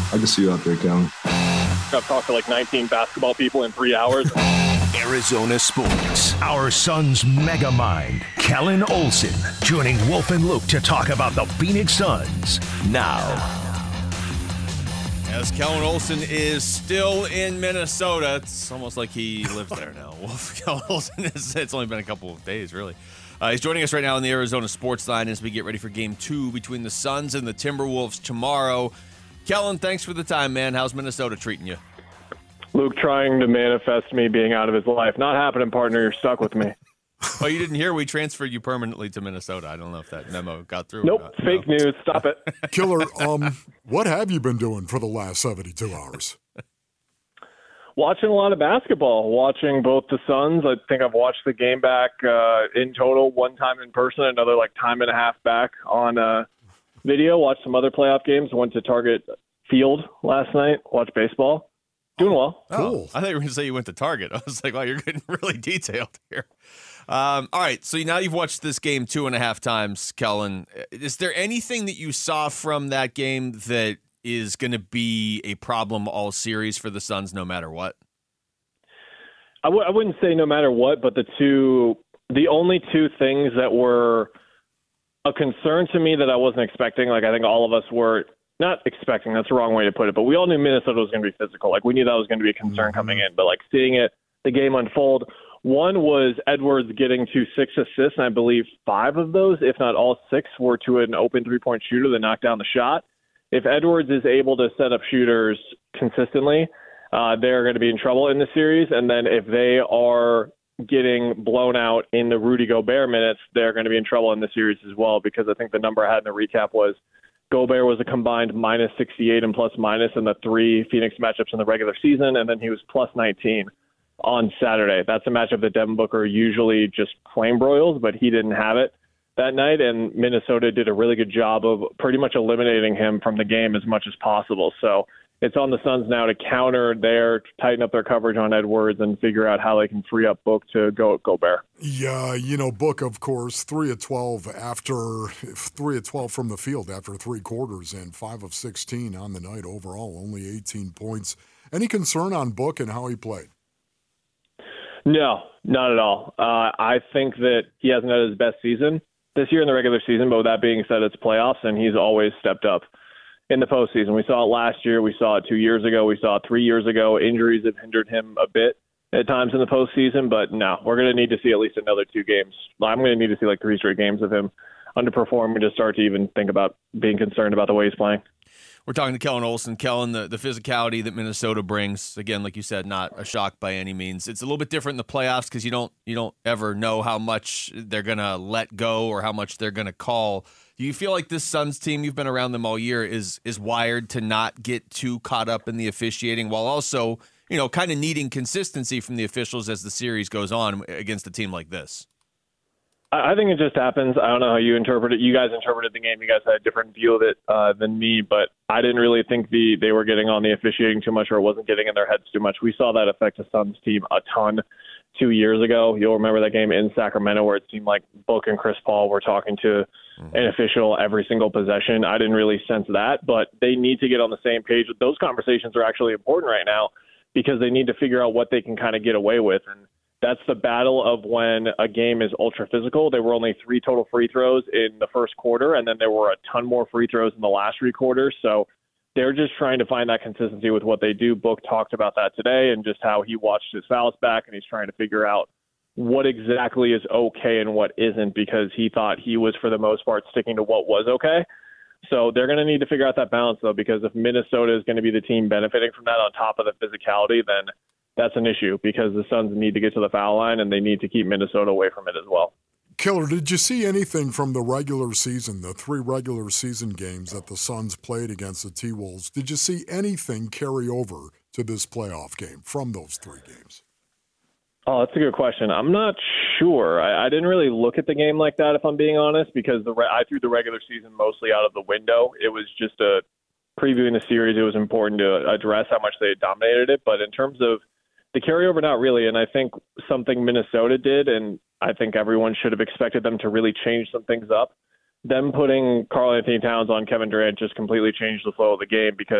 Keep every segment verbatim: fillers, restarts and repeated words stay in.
I can see you out there, Kellen. I've talked to like nineteen basketball people in three hours. Arizona Sports. Our Suns mega mind, Kellen Olson, joining Wolf and Luke to talk about the Phoenix Suns now. As Kellen Olson is still in Minnesota, it's almost like he lives there now. Wolf Kellen Olson is, it's only been a couple of days, really. Uh, he's joining us right now on the Arizona Sports Line as we get ready for game two between the Suns and the Timberwolves tomorrow. Kellen, thanks for the time, man. How's Minnesota treating you? Luke trying to manifest me being out of his life. Not happening, partner. You're stuck with me. Oh, you didn't hear? We transferred you permanently to Minnesota. I don't know if that memo got through. Nope, or not. fake no. news. Stop it. Killer, um, what have you been doing for the last seventy-two hours? Watching a lot of basketball, watching both the Suns. I think I've watched the game back uh, in total one time in person, another like time and a half back on uh, video. Watched some other playoff games. Went to Target Field last night. Watched baseball. Doing well. Oh, cool. I thought you were going to say you went to Target. I was like, wow, you're getting really detailed here. Um, all right, so now you've watched this game two and a half times, Kellen. Is there anything that you saw from that game that is going to be a problem all series for the Suns no matter what? I w- I wouldn't say no matter what, but the two, the only two things that were a concern to me that I wasn't expecting, like I think all of us were not expecting, that's the wrong way to put it, but we all knew Minnesota was going to be physical. Like we knew that was going to be a concern mm-hmm. coming in, but like seeing it, the game unfold, one was Edwards getting to six assists, and I believe five of those, if not all six, were to an open three-point shooter that knocked down the shot. If Edwards is able to set up shooters consistently, uh, they're going to be in trouble in the series. And then if they are getting blown out in the Rudy Gobert minutes, they're going to be in trouble in the series as well, because I think the number I had in the recap was Gobert was a combined minus sixty-eight and plus minus in the three Phoenix matchups in the regular season, and then he was plus nineteen on Saturday. That's a matchup that Devin Booker usually just flame broils, but he didn't have it that night, and Minnesota did a really good job of pretty much eliminating him from the game as much as possible. So it's on the Suns now to counter there, tighten up their coverage on Edwards, and figure out how they can free up Book to go at Gobert. Yeah, you know, Book, of course, three of twelve after three of twelve from the field after three quarters, and five of sixteen on the night overall, only eighteen points. Any concern on Book and how he played? No, not at all. Uh, I think that he hasn't had his best season this year in the regular season, but with that being said, it's playoffs, and he's always stepped up in the postseason. We saw it last year. We saw it two years ago. We saw it three years ago. Injuries have hindered him a bit at times in the postseason, but no, we're going to need to see at least another two games. I'm going to need to see like three straight games of him underperforming to start to even think about being concerned about the way he's playing. We're talking to Kellen Olson. Kellen, the, the physicality that Minnesota brings, again, like you said, not a shock by any means. It's a little bit different in the playoffs because you don't you don't ever know how much they're going to let go or how much they're going to call. Do you feel like this Suns team, you've been around them all year, is is wired to not get too caught up in the officiating while also, you know, kind of needing consistency from the officials as the series goes on against a team like this? I think it just happens. I don't know how you interpret it. You guys interpreted the game. You guys had a different view of it uh, than me, but I didn't really think the they were getting on the officiating too much or it wasn't getting in their heads too much. We saw that affect the Suns team a ton two years ago. You'll remember that game in Sacramento where it seemed like Book and Chris Paul were talking to mm-hmm. an official every single possession. I didn't really sense that, but they need to get on the same page. Those conversations are actually important right now because they need to figure out what they can kind of get away with. And that's the battle of when a game is ultra physical. There were only three total free throws in the first quarter, and then there were a ton more free throws in the last three quarters. So they're just trying to find that consistency with what they do. Book talked about that today and just how he watched his fouls back, and he's trying to figure out what exactly is okay and what isn't, because he thought he was, for the most part, sticking to what was okay. So they're going to need to figure out that balance, though, because if Minnesota is going to be the team benefiting from that on top of the physicality, then that's an issue because the Suns need to get to the foul line and they need to keep Minnesota away from it as well. Killer, did you see anything from the regular season, the three regular season games that the Suns played against the T-Wolves? Did you see anything carry over to this playoff game from those three games? Oh, that's a good question. I'm not sure. I, I didn't really look at the game like that, if I'm being honest, because the I threw the regular season mostly out of the window. It was just a previewing the series. It was important to address how much they had dominated it. But in terms of the carryover, not really. And I think something Minnesota did, and I think everyone should have expected them to really change some things up. Them putting Karl Anthony Towns on Kevin Durant just completely changed the flow of the game because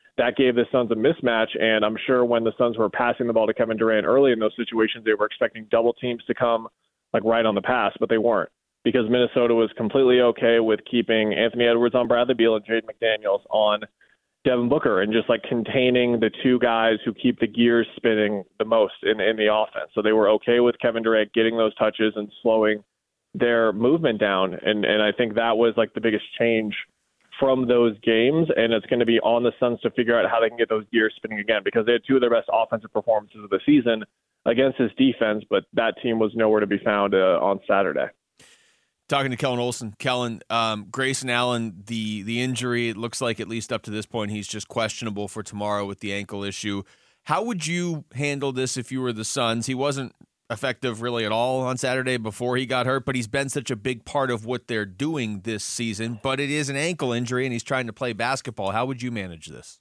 that gave the Suns a mismatch. And I'm sure when the Suns were passing the ball to Kevin Durant early in those situations, they were expecting double teams to come like right on the pass, but they weren't, because Minnesota was completely okay with keeping Anthony Edwards on Bradley Beal and Jaden McDaniels on Devin Booker and just like containing the two guys who keep the gears spinning the most in, in the offense. So they were okay with Kevin Durant getting those touches and slowing their movement down. And, and I think that was like the biggest change from those games. And it's going to be on the Suns to figure out how they can get those gears spinning again, because they had two of their best offensive performances of the season against this defense, but that team was nowhere to be found uh, on Saturday. Talking to Kellen Olson. Kellen, um, Grayson Allen, the the injury, it looks like at least up to this point, he's just questionable for tomorrow with the ankle issue. How would you handle this if you were the Suns? He wasn't effective really at all on Saturday before he got hurt, but he's been such a big part of what they're doing this season. But it is an ankle injury, and he's trying to play basketball. How would you manage this?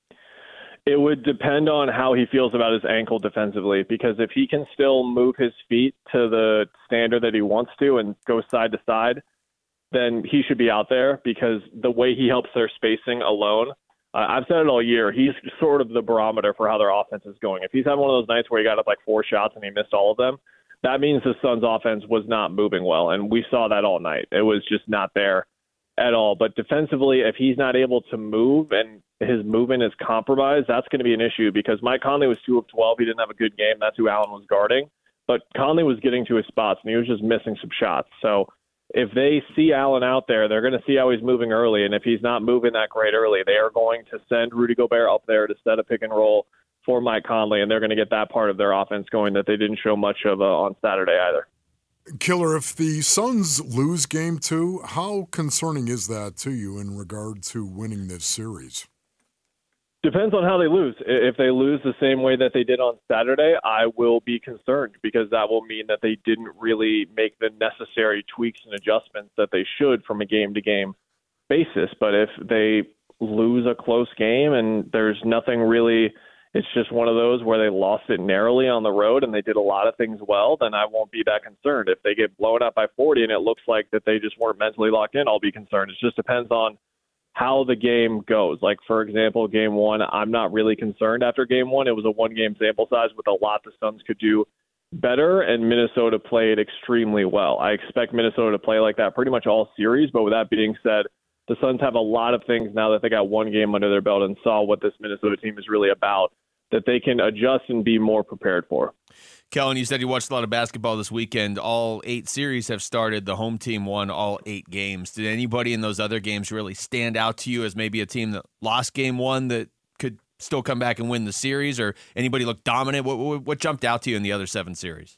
It would depend on how he feels about his ankle defensively, because if he can still move his feet to the standard that he wants to and go side to side, then he should be out there, because the way he helps their spacing alone, uh, I've said it all year, he's sort of the barometer for how their offense is going. If he's having one of those nights where he got up like four shots and he missed all of them, that means the Suns' offense was not moving well, and we saw that all night. It was just not there at all. But defensively, if he's not able to move and his movement is compromised, that's going to be an issue, because Mike Conley was two of twelve. He didn't have a good game. That's who Allen was guarding. But Conley was getting to his spots, and he was just missing some shots. So if they see Allen out there, they're going to see how he's moving early. And if he's not moving that great early, they are going to send Rudy Gobert up there to set a pick and roll for Mike Conley, and they're going to get that part of their offense going that they didn't show much of uh, on Saturday either. Killer, if the Suns lose game two, how concerning is that to you in regard to winning this series? Depends on how they lose. If they lose the same way that they did on Saturday, I will be concerned, because that will mean that they didn't really make the necessary tweaks and adjustments that they should from a game-to-game basis. But if they lose a close game and there's nothing really, it's just one of those where they lost it narrowly on the road and they did a lot of things well, then I won't be that concerned. If they get blown up by forty and it looks like that they just weren't mentally locked in, I'll be concerned. It just depends on how the game goes. Like, for example, game one, I'm not really concerned after game one. It was a one-game sample size with a lot the Suns could do better, and Minnesota played extremely well. I expect Minnesota to play like that pretty much all series, but with that being said, the Suns have a lot of things now that they got one game under their belt and saw what this Minnesota team is really about, that they can adjust and be more prepared for. Kellen, you said you watched a lot of basketball this weekend. All eight series have started. The home team won all eight games. Did anybody in those other games really stand out to you as maybe a team that lost game one that could still come back and win the series, or anybody look dominant? What, what, what jumped out to you in the other seven series?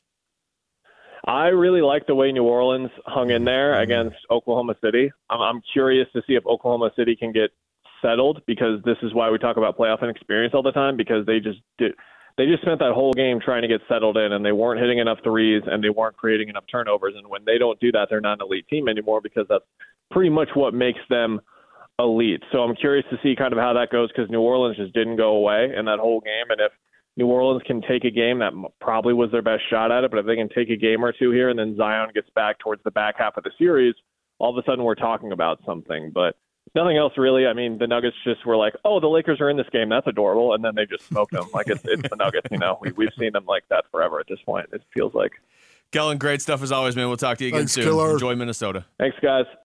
I really like the way New Orleans hung in there against Oklahoma City. I'm, I'm curious to see if Oklahoma City can get settled, because this is why we talk about playoff inexperience all the time, because they just did – they just spent that whole game trying to get settled in, and they weren't hitting enough threes, and they weren't creating enough turnovers. And when they don't do that, they're not an elite team anymore, because that's pretty much what makes them elite. So I'm curious to see kind of how that goes, because New Orleans just didn't go away in that whole game. And if New Orleans can take a game, that probably was their best shot at it, but if they can take a game or two here and then Zion gets back towards the back half of the series, all of a sudden we're talking about something. But nothing else really. I mean, the Nuggets just were like, oh, the Lakers are in this game. That's adorable. And then they just smoked them. Like, it's, it's the Nuggets, you know. We, we've seen them like that forever at this point, it feels like. Kellen, great stuff as always, man. We'll talk to you again Thanks, soon. Killer. Enjoy Minnesota. Thanks, guys.